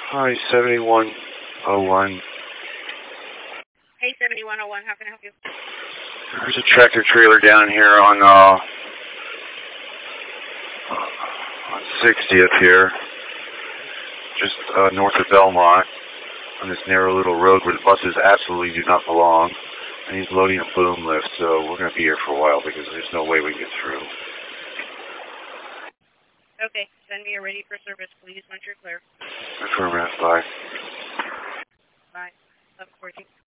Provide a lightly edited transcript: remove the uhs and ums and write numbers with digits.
Hi, 7101. Hey, 7101, how can I help you? There's a tractor trailer down here on 60th here, just north of Belmont, on this narrow little road where the buses absolutely do not belong. And he's loading a boom lift, so we're going to be here for a while because there's no way we can get through. Okay, send me a ready for service, please, once you're clear. Affirmative, bye. Bye. 11:14.